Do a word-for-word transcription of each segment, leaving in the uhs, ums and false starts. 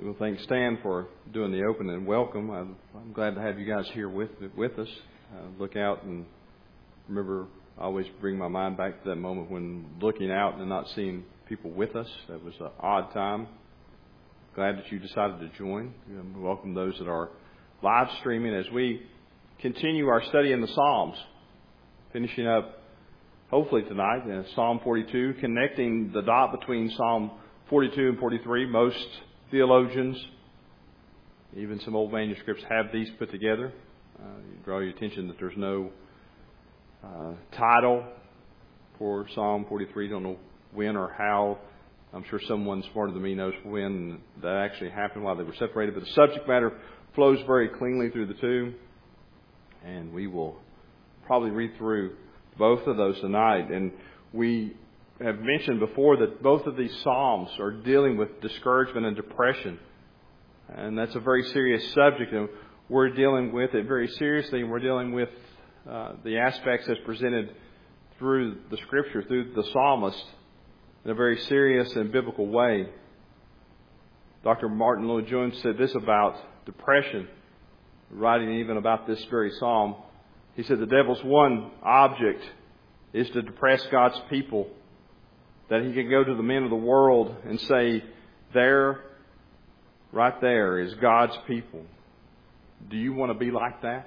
We'll thank Stan for doing the opening and welcome. I'm, I'm glad to have you guys here with with us. Uh, look out and remember, I always bring my mind back to that moment when looking out and not seeing people with us. That was an odd time. Glad that you decided to join. Um, welcome those that are live streaming as we continue our study in the Psalms. Finishing up, hopefully tonight, in Psalm forty-two, connecting the dot between Psalm forty-two and forty-three. Most theologians, even some old manuscripts, have these put together. Uh, you draw your attention that there's no uh, title for Psalm forty-three. Don't know when or how. I'm sure someone smarter than me knows when that actually happened, while they were separated. But the subject matter flows very cleanly through the two. And we will probably read through both of those tonight. And we have mentioned before that both of these Psalms are dealing with discouragement and depression. And that's a very serious subject. And we're dealing with it very seriously. And we're dealing with uh, the aspects as presented through the Scripture, through the psalmist, in a very serious and biblical way. Doctor Martin Lloyd-Jones said this about depression, writing even about this very psalm. He said, the devil's one object is to depress God's people, that he can go to the men of the world and say, there, right there is God's people. Do you want to be like that?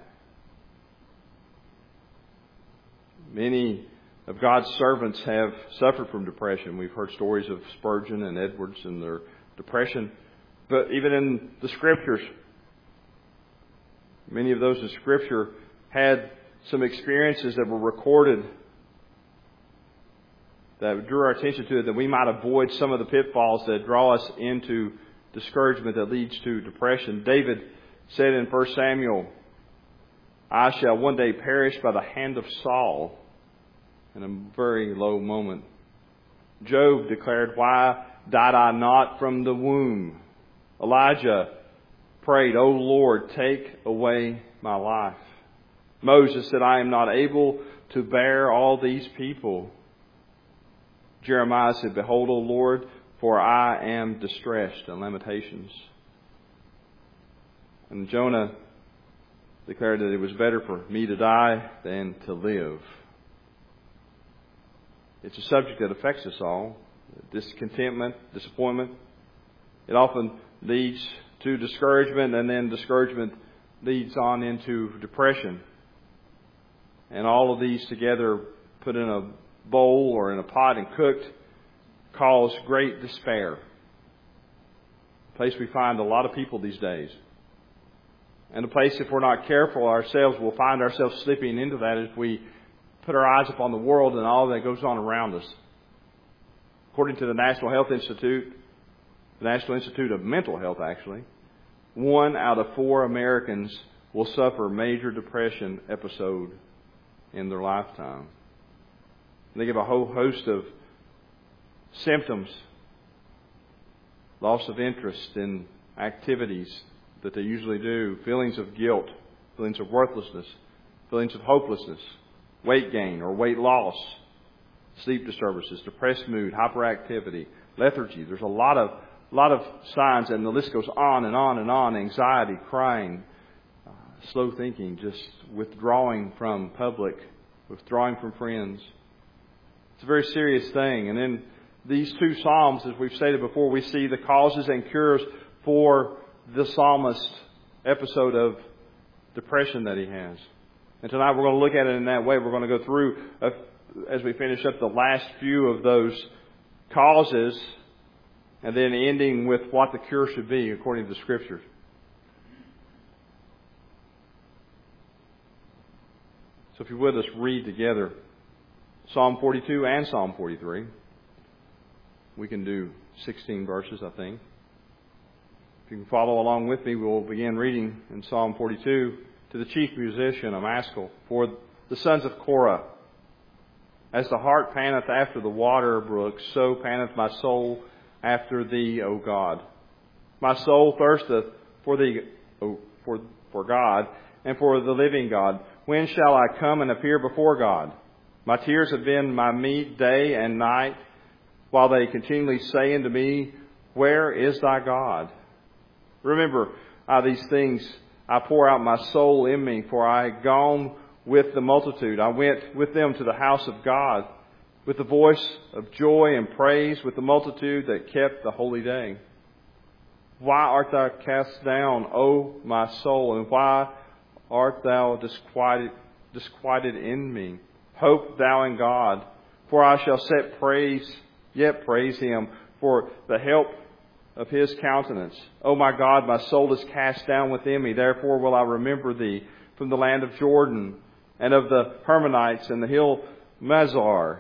Many of God's servants have suffered from depression. We've heard stories of Spurgeon and Edwards and their depression. But even in the Scriptures, many of those in Scripture had some experiences that were recorded that drew our attention to it, that we might avoid some of the pitfalls that draw us into discouragement that leads to depression. David said in First Samuel, I shall one day perish by the hand of Saul, in a very low moment. Job declared, why died I not from the womb? Elijah prayed, O Lord, take away my life. Moses said, I am not able to bear all these people. Jeremiah said, behold, O Lord, for I am distressed. In Lamentations. And Jonah declared that it was better for me to die than to live. It's a subject that affects us all. Discontentment, disappointment. It often leads to discouragement, and then discouragement leads on into depression. And all of these together, put in a bowl or in a pot and cooked, cause great despair. A place we find a lot of people these days. And a place, if we're not careful ourselves, we'll find ourselves slipping into that as we put our eyes upon the world and all that goes on around us. According to the National Health Institute, the National Institute of Mental Health actually, one out of four Americans will suffer a major depression episode in their lifetime. They give a whole host of symptoms: loss of interest in activities that they usually do, feelings of guilt, feelings of worthlessness, feelings of hopelessness, weight gain or weight loss, sleep disturbances, depressed mood, hyperactivity, lethargy. There's a lot of lot of signs, and the list goes on and on and on. Anxiety, crying, uh, slow thinking, just withdrawing from public, withdrawing from friends. It's a very serious thing. And in these two Psalms, as we've stated before, we see the causes and cures for the psalmist episode of depression that he has. And tonight we're going to look at it in that way. We're going to go through, uh, as we finish up, the last few of those causes, and then ending with what the cure should be according to the Scriptures. So if you would, let's read together Psalm forty-two and Psalm forty-three. We can do sixteen verses, I think. If you can follow along with me, we'll begin reading in Psalm forty-two. To the chief musician, a maskil, for the sons of Korah. As the hart panteth after the water brooks, so panteth my soul after thee, O God. My soul thirsteth for thee, o, for, for God, and for the living God. When shall I come and appear before God? My tears have been my meat day and night, while they continually say unto me, where is thy God? Remember uh, these things. I pour out my soul in me, for I had gone with the multitude. I went with them to the house of God, with the voice of joy and praise, with the multitude that kept the holy day. Why art thou cast down, O my soul, and why art thou disquieted, disquieted in me? Hope thou in God, for I shall set praise, yet praise Him, for the help of His countenance. O my God, my soul is cast down within me. Therefore will I remember Thee from the land of Jordan, and of the Hermonites and the hill Mizar.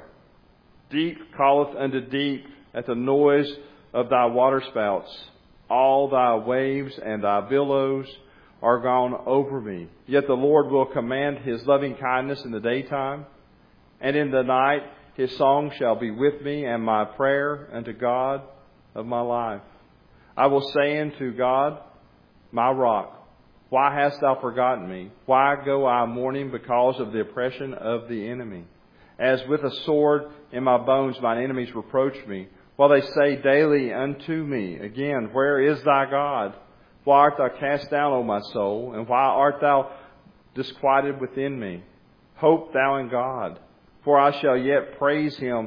Deep calleth unto deep at the noise of Thy waterspouts. All Thy waves and Thy billows are gone over me. Yet the Lord will command His loving kindness in the daytime, and in the night His song shall be with me, and my prayer unto God of my life. I will say unto God, my rock, why hast Thou forgotten me? Why go I mourning because of the oppression of the enemy? As with a sword in my bones mine enemies reproach me, while they say daily unto me again, where is Thy God? Why art Thou cast down, O my soul? And why art Thou disquieted within me? Hope Thou in God, for I shall yet praise Him,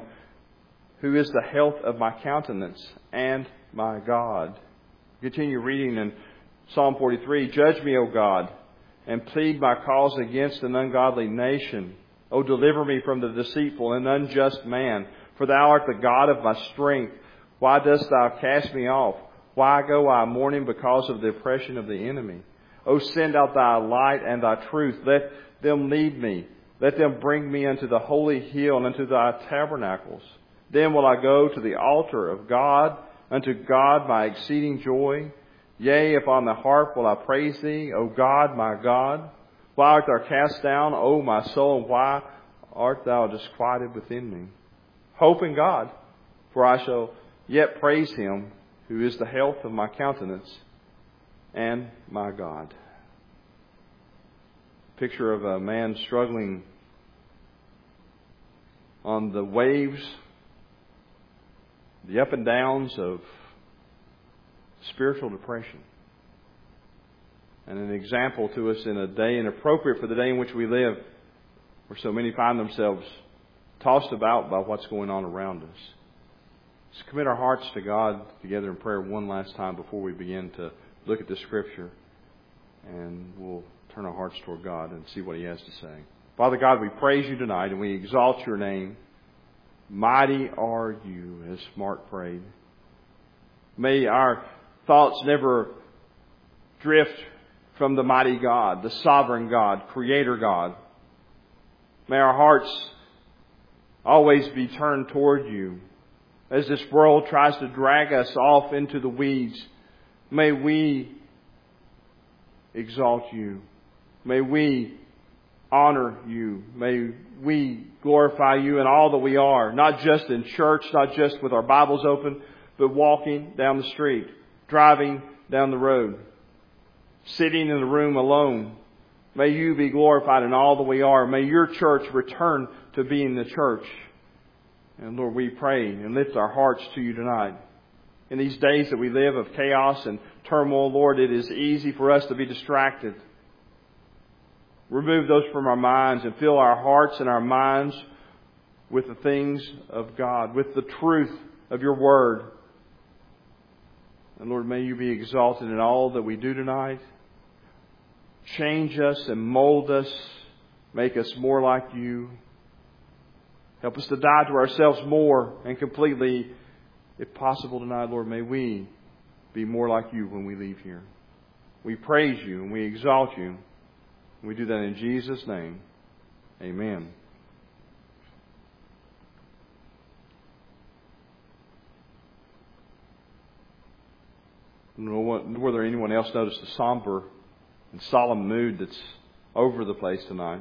who is the health of my countenance and my God. Continue reading in Psalm forty-three. Judge me, O God, and plead my cause against an ungodly nation. O deliver me from the deceitful and unjust man, for Thou art the God of my strength. Why dost Thou cast me off? Why go I mourning because of the oppression of the enemy? O send out Thy light and Thy truth. Let them lead me. Let them bring me unto the holy hill and unto Thy tabernacles. Then will I go to the altar of God, unto God my exceeding joy. Yea, upon the harp will I praise Thee, O God, my God. Why art Thou cast down, O my soul, and why art Thou disquieted within me? Hope in God, for I shall yet praise Him, who is the health of my countenance and my God. Picture of a man struggling on the waves, the up and downs of spiritual depression. And an example to us in a day inappropriate for the day in which we live, where so many find themselves tossed about by what's going on around us. Let's commit our hearts to God together in prayer one last time before we begin to look at the Scripture. And we'll turn our hearts toward God and see what He has to say. Father God, we praise You tonight and we exalt Your name. Mighty are You, as Mark prayed. May our thoughts never drift from the mighty God, the sovereign God, Creator God. May our hearts always be turned toward You. As this world tries to drag us off into the weeds, may we exalt You. May we honor You. May we glorify You in all that we are, not just in church, not just with our Bibles open, but walking down the street, driving down the road, sitting in the room alone. May You be glorified in all that we are. May Your church return to being the church. And Lord, we pray and lift our hearts to You tonight. In these days that we live of chaos and turmoil, Lord, it is easy for us to be distracted. Remove those from our minds and fill our hearts and our minds with the things of God, with the truth of Your Word. And Lord, may You be exalted in all that we do tonight. Change us and mold us. Make us more like You. Help us to die to ourselves more and completely. If possible tonight, Lord, may we be more like You when we leave here. We praise You and we exalt You. We do that in Jesus' name. Amen. Whether anyone else noticed the somber and solemn mood that's over the place tonight.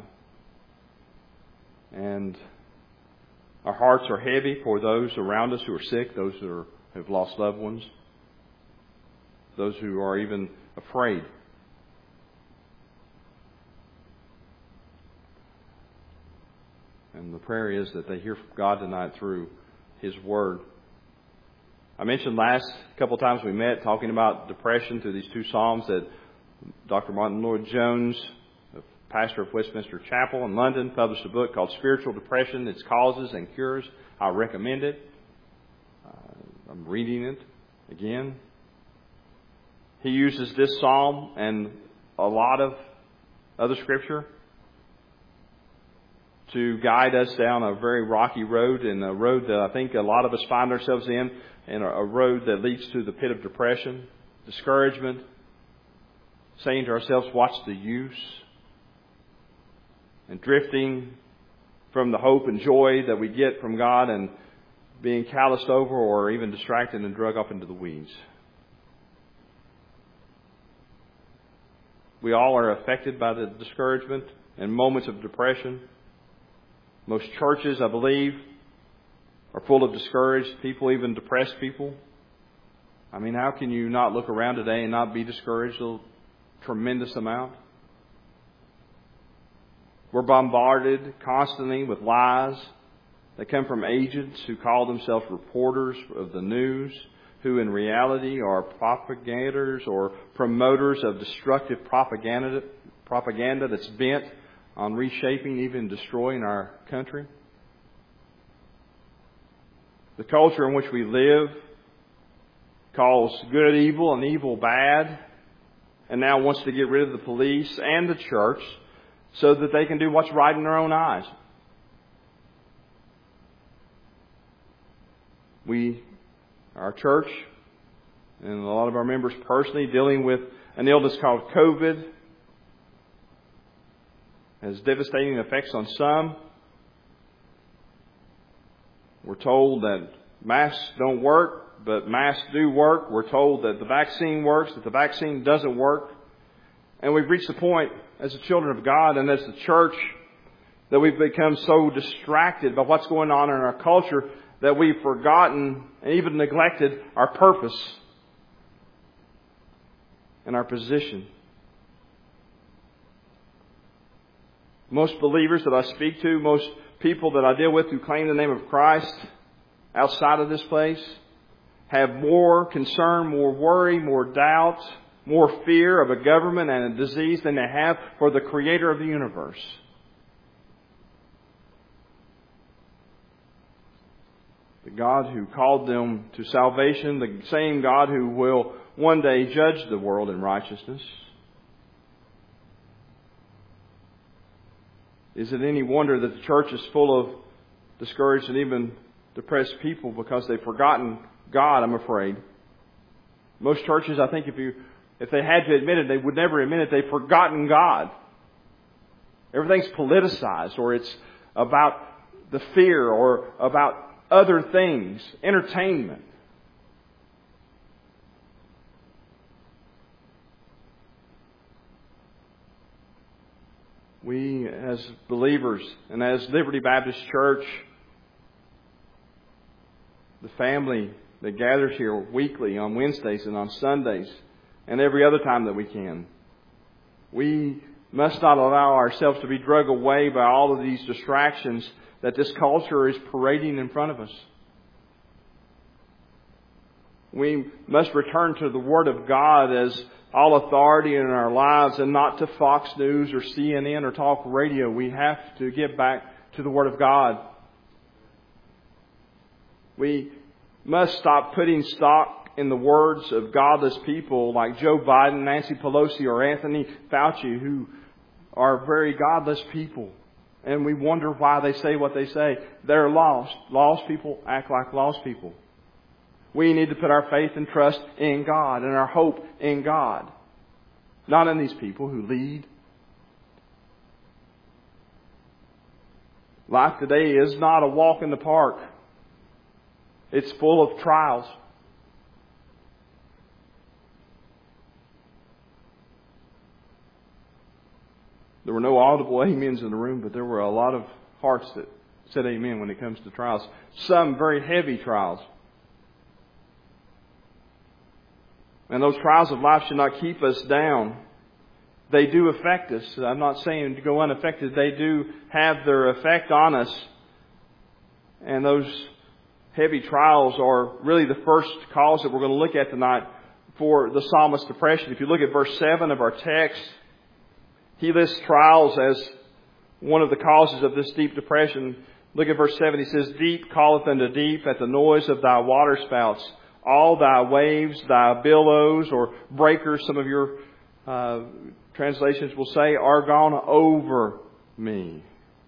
And our hearts are heavy for those around us who are sick, those who are, have lost loved ones, those who are even afraid. And the prayer is that they hear from God tonight through His Word. I mentioned last couple times we met talking about depression through these two Psalms that Doctor Martin Lloyd-Jones, the pastor of Westminster Chapel in London, published a book called Spiritual Depression, Its Causes and Cures. I recommend it. Uh, I'm reading it again. He uses this psalm and a lot of other scripture to guide us down a very rocky road, and a road that I think a lot of us find ourselves in, and a road that leads to the pit of depression, discouragement, saying to ourselves, what's the use? And drifting from the hope and joy that we get from God and being calloused over or even distracted and drug up into the weeds. We all are affected by the discouragement and moments of depression. Most churches, I believe, are full of discouraged people, even depressed people. I mean, how can you not look around today and not be discouraged a tremendous amount? We're bombarded constantly with lies that come from agents who call themselves reporters of the news, who in reality are propagators or promoters of destructive propaganda, propaganda that's bent on reshaping, even destroying our country. The culture in which we live calls good evil and evil bad, and now wants to get rid of the police and the church so that they can do what's right in their own eyes. We, our church, and a lot of our members personally, dealing with an illness called COVID, has devastating effects on some. We're told that masks don't work, but masks do work. We're told that the vaccine works, that the vaccine doesn't work. And we've reached the point as the children of God and as the church that we've become so distracted by what's going on in our culture that we've forgotten and even neglected our purpose and our position. Most believers that I speak to, most people that I deal with who claim the name of Christ outside of this place, have more concern, more worry, more doubt, more fear of a government and a disease than they have for the Creator of the universe. The God who called them to salvation, the same God who will one day judge the world in righteousness. Is it any wonder that the church is full of discouraged and even depressed people because they've forgotten God, I'm afraid. Most churches, I think if you if they had to admit it, they would never admit it. They've forgotten God. Everything's politicized, or it's about the fear, or about other things, entertainment. We, as believers, and as Liberty Baptist Church, the family that gathers here weekly on Wednesdays and on Sundays, and every other time that we can, we must not allow ourselves to be dragged away by all of these distractions that this culture is parading in front of us. We must return to the Word of God as all authority in our lives, and not to Fox News or C N N or talk radio. We have to get back to the Word of God. We must stop putting stock in the words of godless people like Joe Biden, Nancy Pelosi, or Anthony Fauci, who are very godless people. And we wonder why they say what they say. They're lost. Lost people act like lost people. We need to put our faith and trust in God and our hope in God, not in these people who lead. Life today is not a walk in the park. It's full of trials. There were no audible amens in the room, but there were a lot of hearts that said amen when it comes to trials. Some very heavy trials. And those trials of life should not keep us down. They do affect us. I'm not saying to go unaffected. They do have their effect on us. And those heavy trials are really the first cause that we're going to look at tonight for the psalmist's depression. If you look at verse seven of our text, he lists trials as one of the causes of this deep depression. Look at verse seven. He says, "Deep calleth unto deep at the noise of thy waterspouts. All thy waves, thy billows," or breakers, some of your uh, translations will say, "are gone over me."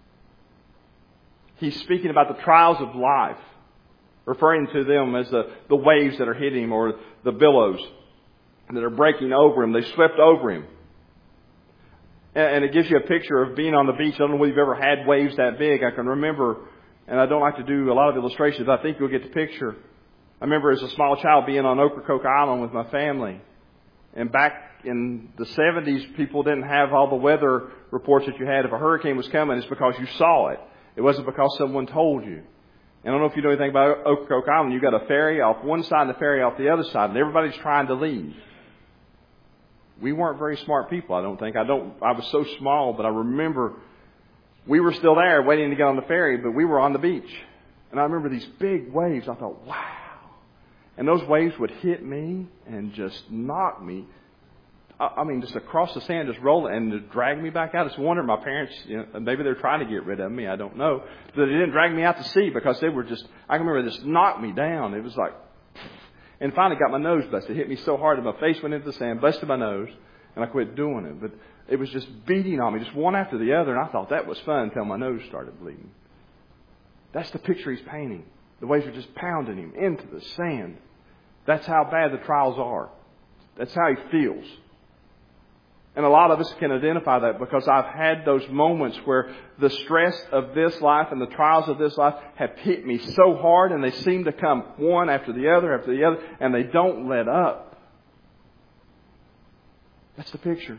He's speaking about the trials of life, referring to them as the, the waves that are hitting him, or the billows that are breaking over him. They swept over him. And it gives you a picture of being on the beach. I don't know whether you've ever had waves that big. I can remember, and I don't like to do a lot of illustrations, but I think you'll get the picture. I remember as a small child being on Ocracoke Island with my family. And back in the seventies, people didn't have all the weather reports that you had. If a hurricane was coming, it's because you saw it. It wasn't because someone told you. And I don't know if you know anything about Ocracoke Island. You've got a ferry off one side and a ferry off the other side, and everybody's trying to leave. We weren't very smart people, I don't think. I don't. I was so small, but I remember we were still there waiting to get on the ferry, but we were on the beach. And I remember these big waves. I thought, wow. And those waves would hit me and just knock me. I mean, just across the sand, just roll it and just drag me back out. It's a wonder my parents, you know, maybe they're trying to get rid of me. I don't know. But they didn't drag me out to sea because they were just, I can remember, just knocked me down. It was like, and finally got my nose busted. It hit me so hard that my face went into the sand, busted my nose, and I quit doing it. But it was just beating on me, just one after the other. And I thought that was fun until my nose started bleeding. That's the picture he's painting. The waves are just pounding him into the sand. That's how bad the trials are. That's how he feels. And a lot of us can identify that because I've had those moments where the stress of this life and the trials of this life have hit me so hard, and they seem to come one after the other after the other, and they don't let up. That's the picture.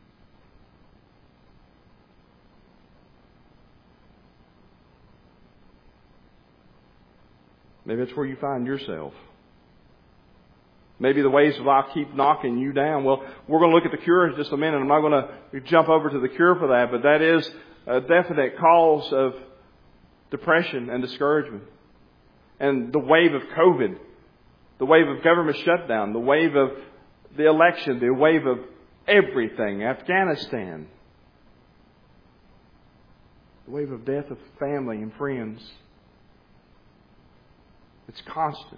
Maybe that's where you find yourself. Maybe the waves of life keep knocking you down. Well, we're going to look at the cure in just a minute. I'm not going to jump over to the cure for that, but that is a definite cause of depression and discouragement. And the wave of COVID, the wave of government shutdown, the wave of the election, the wave of everything, Afghanistan, the wave of death of family and friends. It's constant.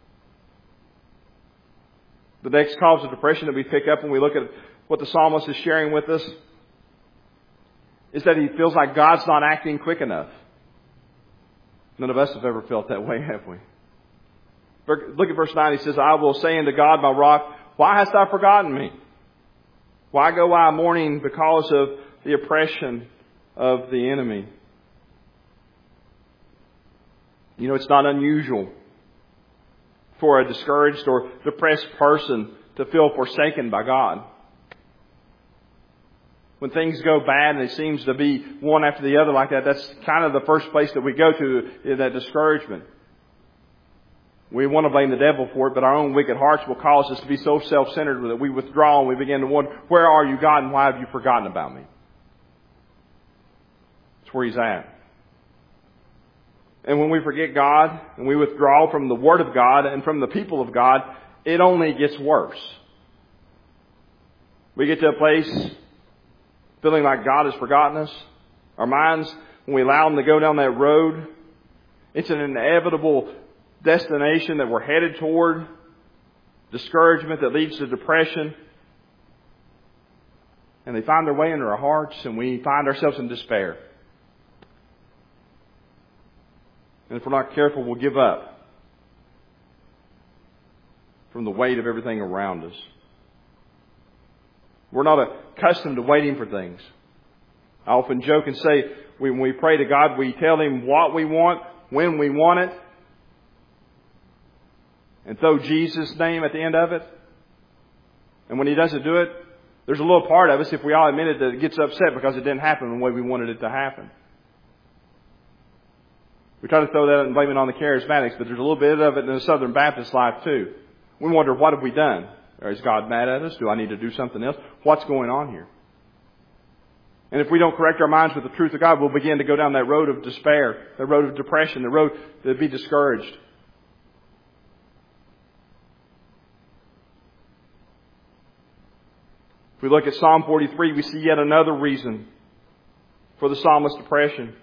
The next cause of depression that we pick up when we look at what the psalmist is sharing with us is that he feels like God's not acting quick enough. None of us have ever felt that way, have we? Look at verse nine. He says, "I will say unto God, my rock, why hast thou forgotten me? Why go I mourning because of the oppression of the enemy?" You know, it's not unusual for a discouraged or depressed person to feel forsaken by God. When things go bad and it seems to be one after the other like that, that's kind of the first place that we go to, is that discouragement. We want to blame the devil for it, but our own wicked hearts will cause us to be so self-centered that we withdraw and we begin to wonder, where are you, God, and why have you forgotten about me? That's where he's at. And when we forget God and we withdraw from the Word of God and from the people of God, it only gets worse. We get to a place feeling like God has forgotten us. Our minds, when we allow them to go down that road, it's an inevitable destination that we're headed toward. Discouragement that leads to depression. And they find their way into our hearts, and we find ourselves in despair. And if we're not careful, we'll give up from the weight of everything around us. We're not accustomed to waiting for things. I often joke and say, when we pray to God, we tell Him what we want, when we want it, and throw Jesus' name at the end of it. And when He doesn't do it, there's a little part of us, if we all admit it, that gets upset because it didn't happen the way we wanted it to happen. We try to throw that and blame it on the charismatics, but there's a little bit of it in the Southern Baptist life too. We wonder, what have we done? Or is God mad at us? Do I need to do something else? What's going on here? And if we don't correct our minds with the truth of God, we'll begin to go down that road of despair, the road of depression, the road to be discouraged. If we look at Psalm forty-three, we see yet another reason for the psalmist's depression.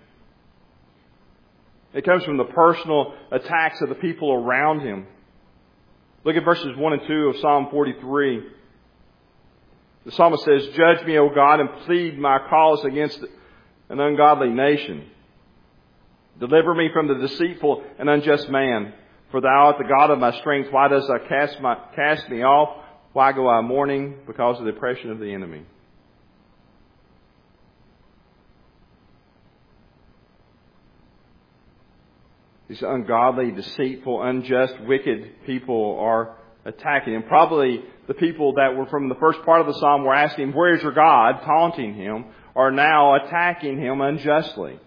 It comes from the personal attacks of the people around him. Look at verses one and two of Psalm forty-three. The psalmist says, "Judge me, O God, and plead my cause against an ungodly nation. Deliver me from the deceitful and unjust man. For thou art the God of my strength. Why dost thou cast, my, cast me off? Why go I mourning because of the oppression of the enemy?" These ungodly, deceitful, unjust, wicked people are attacking him. Probably the people that were from the first part of the psalm were asking, "Where is your God?" taunting him, are now attacking him unjustly.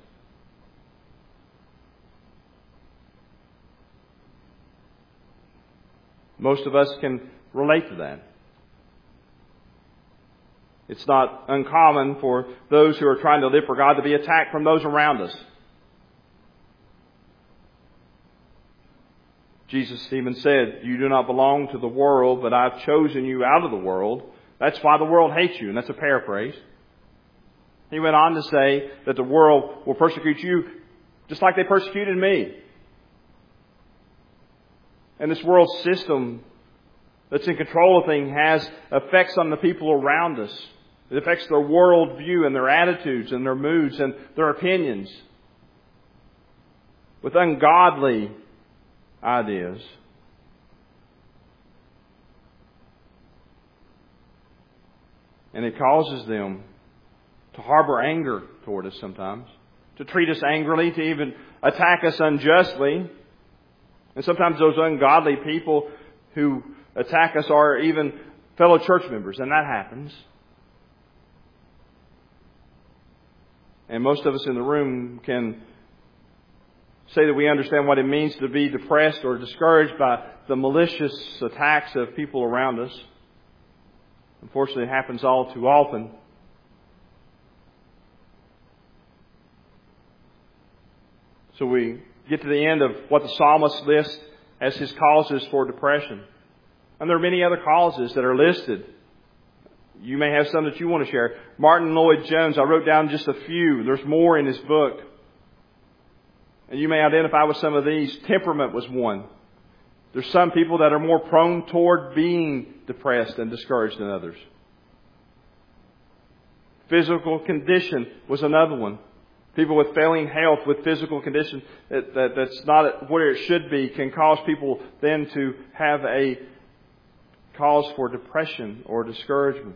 Most of us can relate to that. It's not uncommon for those who are trying to live for God to be attacked from those around us. Jesus even said, "You do not belong to the world, but I've chosen you out of the world. That's why the world hates you." And that's a paraphrase. He went on to say that the world will persecute you just like they persecuted me. And this world system that's in control of things has effects on the people around us. It affects their worldview and their attitudes and their moods and their opinions with ungodly ideas. And it causes them to harbor anger toward us sometimes, to treat us angrily, to even attack us unjustly. And sometimes those ungodly people who attack us are even fellow church members, and that happens. And most of us in the room can say that we understand what it means to be depressed or discouraged by the malicious attacks of people around us. Unfortunately, it happens all too often. So we get to the end of what the psalmist lists as his causes for depression. And there are many other causes that are listed. You may have some that you want to share. Martin Lloyd-Jones, I wrote down just a few. There's more in his book. And you may identify with some of these. Temperament was one. There's some people that are more prone toward being depressed and discouraged than others. Physical condition was another one. People with failing health, with physical condition that, that, that's not where it should be, can cause people then to have a cause for depression or discouragement.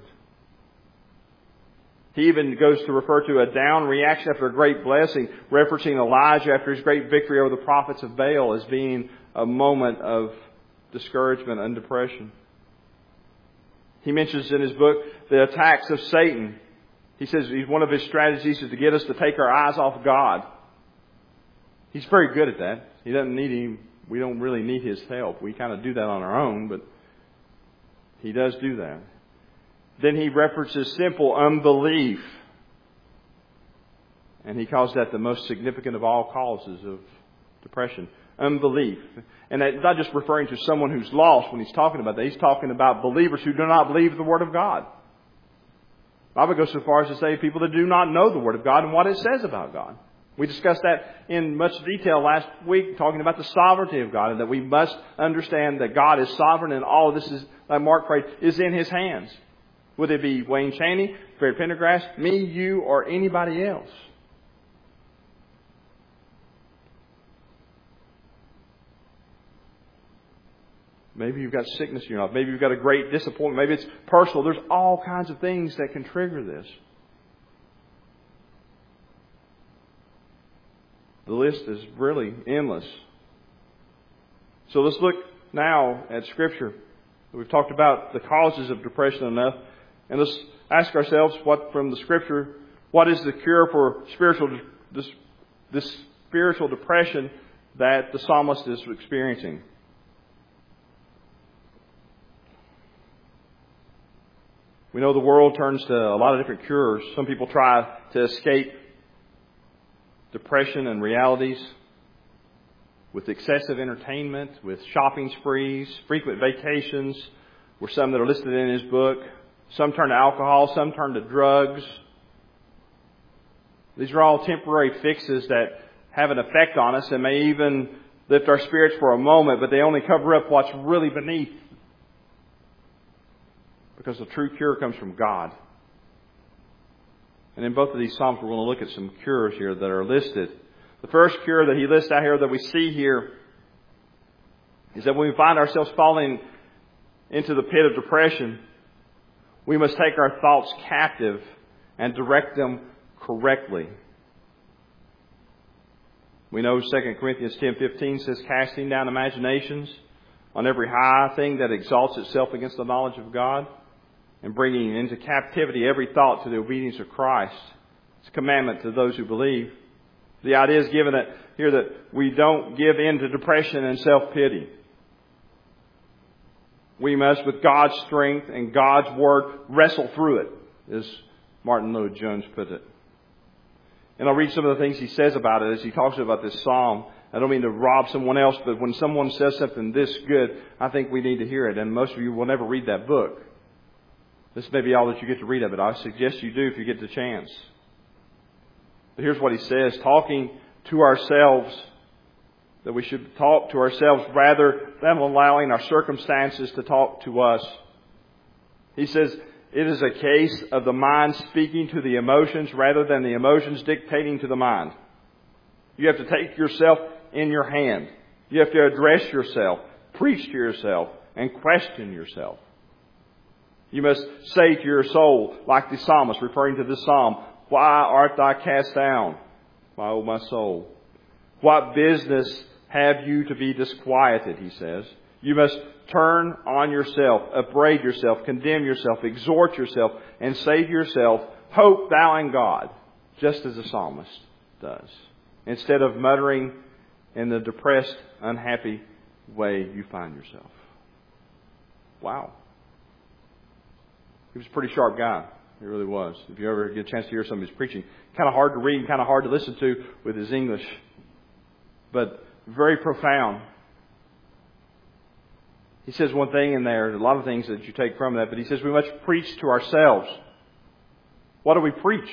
He even goes to refer to a down reaction after a great blessing, referencing Elijah after his great victory over the prophets of Baal as being a moment of discouragement and depression. He mentions in his book the attacks of Satan. He says one of his strategies is to get us to take our eyes off God. He's very good at that. He doesn't need him. We don't really need his help. We kind of do that on our own, but he does do that. Then he references simple unbelief. And he calls that the most significant of all causes of depression. Unbelief. And that's not just referring to someone who's lost when he's talking about that. He's talking about believers who do not believe the Word of God. The Bible goes so far as to say people that do not know the Word of God and what it says about God. We discussed that in much detail last week, talking about the sovereignty of God, and that we must understand that God is sovereign and all of this is, like Mark prayed, is in His hands. Would it be Wayne Chaney, Fred Pendergrass, me, you, or anybody else? Maybe you've got sickness in your life. Maybe you've got a great disappointment. Maybe it's personal. There's all kinds of things that can trigger this. The list is really endless. So let's look now at Scripture. We've talked about the causes of depression enough. And let's ask ourselves, what from the Scripture, what is the cure for spiritual this, this spiritual depression that the psalmist is experiencing? We know the world turns to a lot of different cures. Some people try to escape depression and realities with excessive entertainment, with shopping sprees, frequent vacations, were some that are listed in his book. Some turn to alcohol. Some turn to drugs. These are all temporary fixes that have an effect on us and may even lift our spirits for a moment, but they only cover up what's really beneath. Because the true cure comes from God. And in both of these Psalms, we're going to look at some cures here that are listed. The first cure that he lists out here that we see here is that when we find ourselves falling into the pit of depression, we must take our thoughts captive and direct them correctly. We know Second Corinthians ten fifteen says, casting down imaginations on every high thing that exalts itself against the knowledge of God, and bringing into captivity every thought to the obedience of Christ. It's a commandment to those who believe. The idea is given that here that we don't give in to depression and self-pity. We must, with God's strength and God's Word, wrestle through it, as Martin Lloyd-Jones put it. And I'll read some of the things he says about it as he talks about this psalm. I don't mean to rob someone else, but when someone says something this good, I think we need to hear it. And most of you will never read that book. This may be all that you get to read of it. I suggest you do if you get the chance. But here's what he says. Talking to ourselves, that we should talk to ourselves rather than allowing our circumstances to talk to us. He says, it is a case of the mind speaking to the emotions rather than the emotions dictating to the mind. You have to take yourself in your hand. You have to address yourself, preach to yourself, and question yourself. You must say to your soul, like the psalmist referring to this psalm, why art thou cast down, my O my soul? What business have you to be disquieted, he says. You must turn on yourself, upbraid yourself, condemn yourself, exhort yourself, and say to yourself, hope thou in God, just as the psalmist does. Instead of muttering in the depressed, unhappy way you find yourself. Wow. He was a pretty sharp guy. He really was. If you ever get a chance to hear some of his preaching, kind of hard to read and kind of hard to listen to with his English, but very profound. He says one thing in there, a lot of things that you take from that, but he says we must preach to ourselves. What do we preach?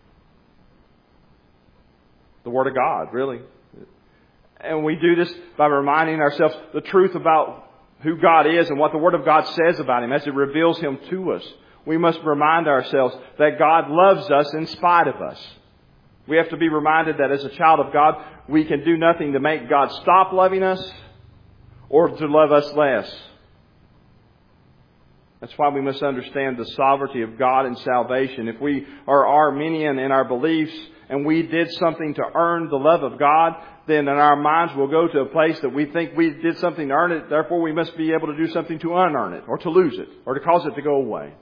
The Word of God, really. And we do this by reminding ourselves the truth about who God is and what the Word of God says about Him as it reveals Him to us. We must remind ourselves that God loves us in spite of us. We have to be reminded that as a child of God, we can do nothing to make God stop loving us or to love us less. That's why we must understand the sovereignty of God in salvation. If we are Arminian in our beliefs and we did something to earn the love of God, then in our minds we'll go to a place that we think we did something to earn it. Therefore, we must be able to do something to unearn it or to lose it or to cause it to go away.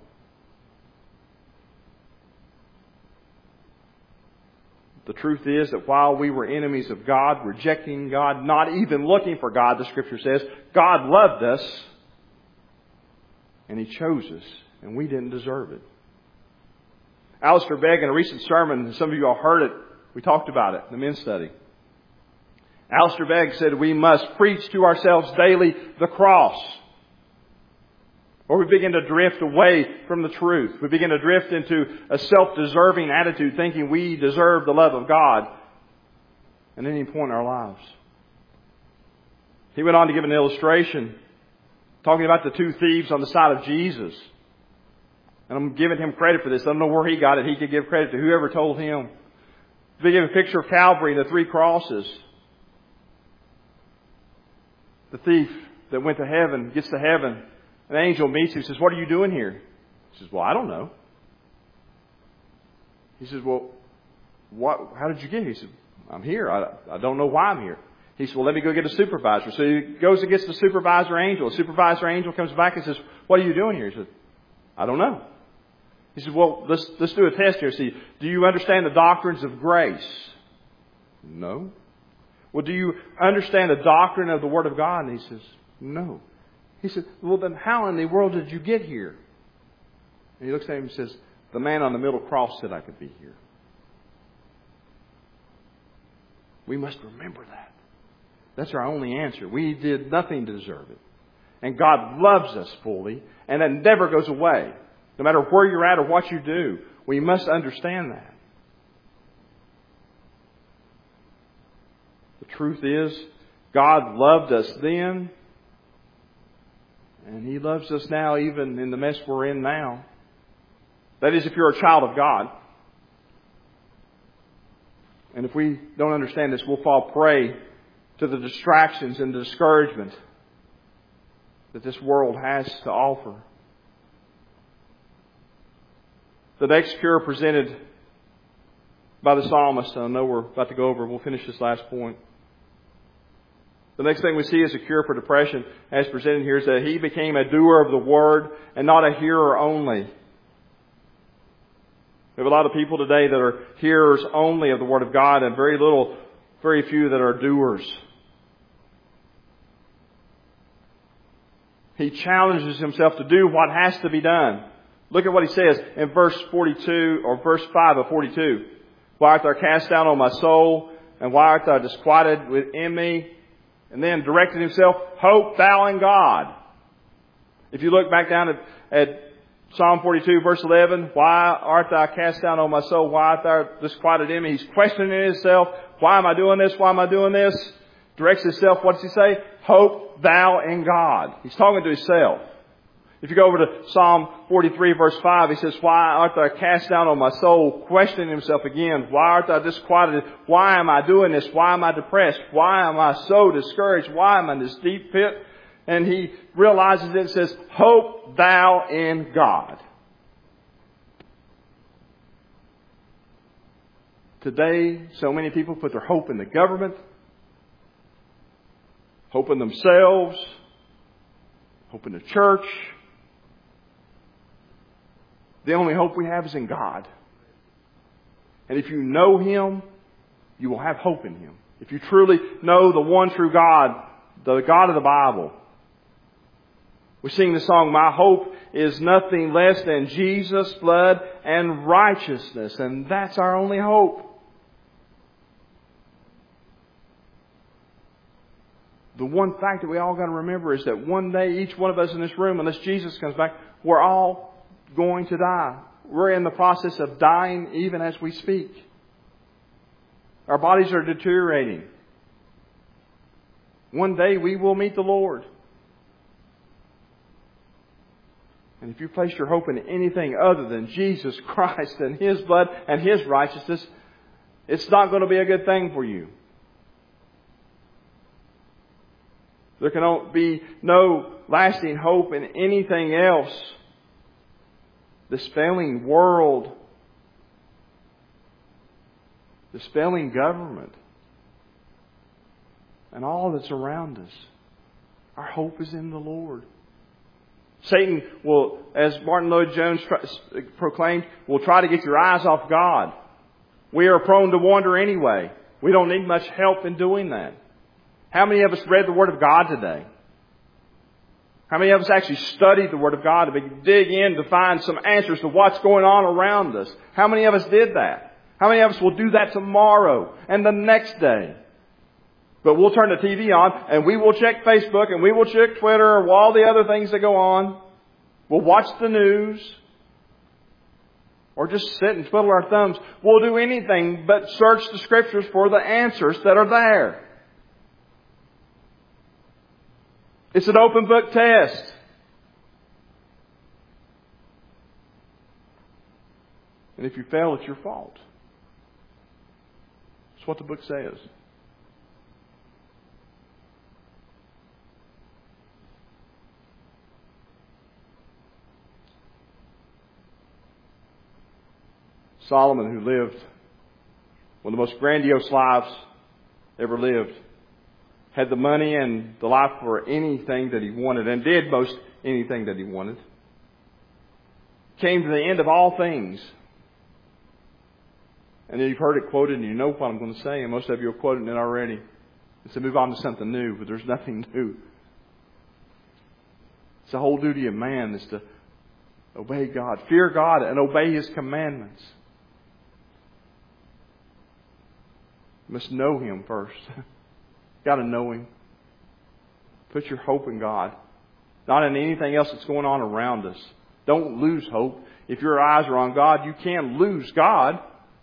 The truth is that while we were enemies of God, rejecting God, not even looking for God, the Scripture says, God loved us and He chose us, and we didn't deserve it. Alistair Begg, in a recent sermon, and some of you all heard it, we talked about it in the men's study. Alistair Begg said we must preach to ourselves daily the cross. Or we begin to drift away from the truth. We begin to drift into a self-deserving attitude, thinking we deserve the love of God at any point in our lives. He went on to give an illustration, talking about the two thieves on the side of Jesus. And I'm giving him credit for this. I don't know where he got it. He could give credit to whoever told him. They gave a picture of Calvary and the three crosses. The thief that went to heaven gets to heaven. An angel meets him and says, what are you doing here? He says, well, I don't know. He says, well, what? How did you get here? He said, I'm here. I, I don't know why I'm here. He said, well, let me go get a supervisor. So he goes and gets the supervisor angel. The supervisor angel comes back and says, what are you doing here? He said, I don't know. He said, well, let's, let's do a test here. See, do you understand the doctrines of grace? No. Well, do you understand the doctrine of the Word of God? And he says, no. He said, well, then how in the world did you get here? And he looks at him and says, the man on the middle cross said I could be here. We must remember that. That's our only answer. We did nothing to deserve it. And God loves us fully, and that never goes away. No matter where you're at or what you do, we must understand that. The truth is, God loved us then, and He loves us now even in the mess we're in now. That is, if you're a child of God. And if we don't understand this, we'll fall prey to the distractions and the discouragement that this world has to offer. The next cure presented by the psalmist, I know we're about to go over, we'll finish this last point. The next thing we see as a cure for depression, as presented here, is that he became a doer of the Word and not a hearer only. We have a lot of people today that are hearers only of the Word of God and very little, very few that are doers. He challenges himself to do what has to be done. Look at what he says in verse forty-two, or verse five of forty-two. Why art thou cast down, O my soul? And why art thou disquieted within me? And then directed himself, hope thou in God. If you look back down at, at Psalm forty-two, verse eleven, why art thou cast down, O my soul? Why art thou disquieted in me? He's questioning himself. Why am I doing this? Why am I doing this? Directs himself. What does he say? Hope thou in God. He's talking to himself. If you go over to Psalm forty-three, verse five, he says, why art thou cast down, O my soul? Questioning himself again. Why art thou disquieted? Why am I doing this? Why am I depressed? Why am I so discouraged? Why am I in this deep pit? And he realizes it and says, hope thou in God. Today, so many people put their hope in the government, hope in themselves, hope in the church. The only hope we have is in God. And if you know Him, you will have hope in Him. If you truly know the one true God, the God of the Bible. We sing the song, my hope is nothing less than Jesus' blood and righteousness. And that's our only hope. The one fact that we all got to remember is that one day, each one of us in this room, unless Jesus comes back, we're all going to die. We're in the process of dying even as we speak. Our bodies are deteriorating. One day we will meet the Lord. And if you place your hope in anything other than Jesus Christ and His blood and His righteousness, it's not going to be a good thing for you. There can be no lasting hope in anything else. This failing world, this failing government, and all that's around us. Our hope is in the Lord. Satan will, as Martin Lloyd-Jones proclaimed, will try to get your eyes off God. We are prone to wander anyway. We don't need much help in doing that. How many of us read the Word of God today? How many of us actually studied the Word of God to dig in to find some answers to what's going on around us? How many of us did that? How many of us will do that tomorrow and the next day? But we'll turn the T V on and we will check Facebook and we will check Twitter or all the other things that go on. We'll watch the news. Or just sit and twiddle our thumbs. We'll do anything but search the Scriptures for the answers that are there. It's an open book test. And if you fail, it's your fault. That's what the book says. Solomon, who lived one of the most grandiose lives ever lived, had the money and the life for anything that he wanted, and did most anything that he wanted. Came to the end of all things. And you've heard it quoted, and you know what I'm going to say, and most of you are quoting it already. It's to move on to something new, but there's nothing new. It's the whole duty of man is to obey God, fear God, and obey His commandments. You must know Him first. Got to know Him. Put your hope in God. Not in anything else that's going on around us. Don't lose hope. If your eyes are on God, you can lose God.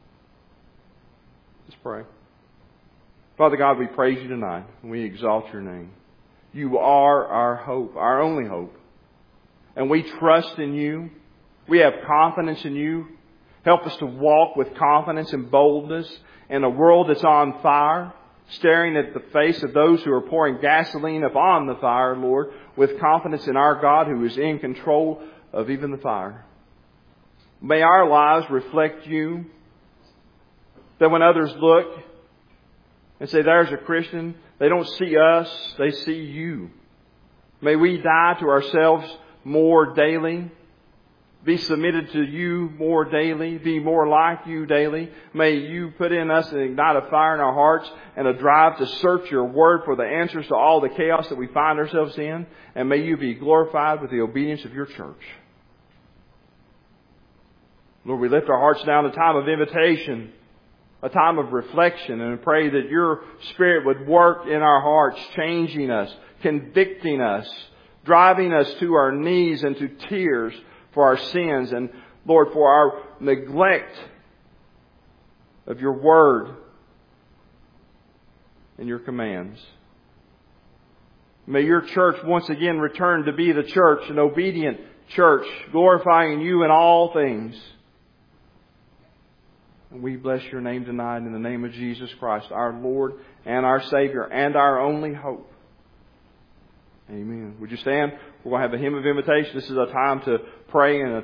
Let's pray. Father God, we praise you tonight, and we exalt your name. You are our hope, our only hope. And we trust in you. We have confidence in you. Help us to walk with confidence and boldness in a world that's on fire, staring at the face of those who are pouring gasoline upon the fire, Lord, with confidence in our God who is in control of even the fire. May our lives reflect you, that when others look and say, there's a Christian, they don't see us, they see you. May we die to ourselves more daily, be submitted to you more daily, be more like you daily. May you put in us and ignite a fire in our hearts and a drive to search your word for the answers to all the chaos that we find ourselves in. And may you be glorified with the obedience of your church. Lord, we lift our hearts down to a time of invitation, a time of reflection, and pray that your Spirit would work in our hearts, changing us, convicting us, driving us to our knees and to tears for our sins and, Lord, for our neglect of your word and your commands. May your church once again return to be the church, an obedient church, glorifying you in all things. And we bless your name tonight in the name of Jesus Christ, our Lord and our Savior and our only hope. Amen. Would you stand? We're going to have a hymn of invitation. This is a time to pray and a